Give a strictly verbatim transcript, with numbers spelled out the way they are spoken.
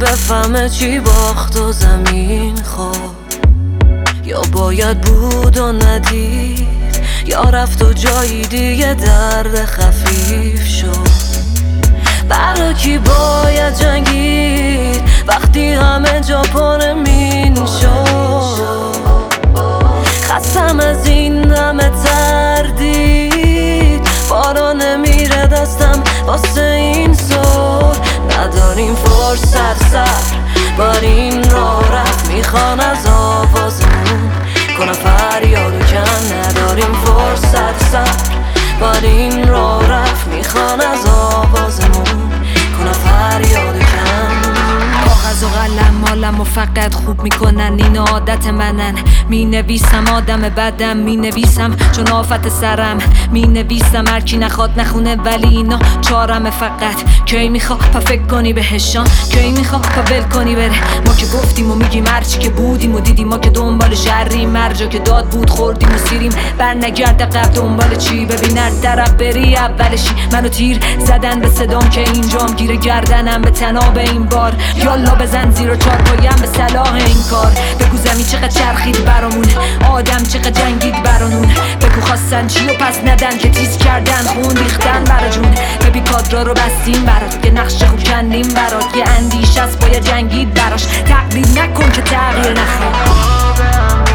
بفهمه چی باخت و زمین خورد، یا باید بود و ندید، یا رفت و جایی دیگه درد خفیف شد. برا کی باید جنگید وقتی همه جا پر مین شد؟ خستم از این همه تردید، بارا نمیره دستم واسه این سر. نداریم فرصت سر بر این راه رفت، میخوان از آوازمون کنم فریاد و کن. نداریم فرصت سر بر این راه رفت، میخوان از آوازمون کنم فریاد و کن. کاغذ و قلم مالم و فقط خوب میکنن، این عادت منن. می نویسم آدم بدم، می نویسم چون آفت سرم، می نویسم هرکی نخواد نخونه ولی اینا چارم. فقط کی میخوا پا فکر کنی بهشان، کی میخوا پا ول کنی بره. ما که گفتیم و میگیم هرچی که بودیم و دیدیم، ما که دنبال شهریم، مرجا که داد بود خوردیم و سیریم. بر نگرد قبل دنبال چی؟ ببین هر طرف بری اولشی. منو تیر زدن به صدام که اینجام گیره گردنم به تناب این بار. یالا بزن زیر و چار پایم به صلاح این کار. بگو زمین چقدر چرخید برامون، آدم چقدر جنگید برانون. بگو خواستن چی و پس ندن که تیز کردن خون ریختن برا جون. ببی کادرا رو بستیم برات، یه نقش خوب کندیم برات. یه اندیش است باید جنگید براش، تقلید نکن که تغییر نخواد.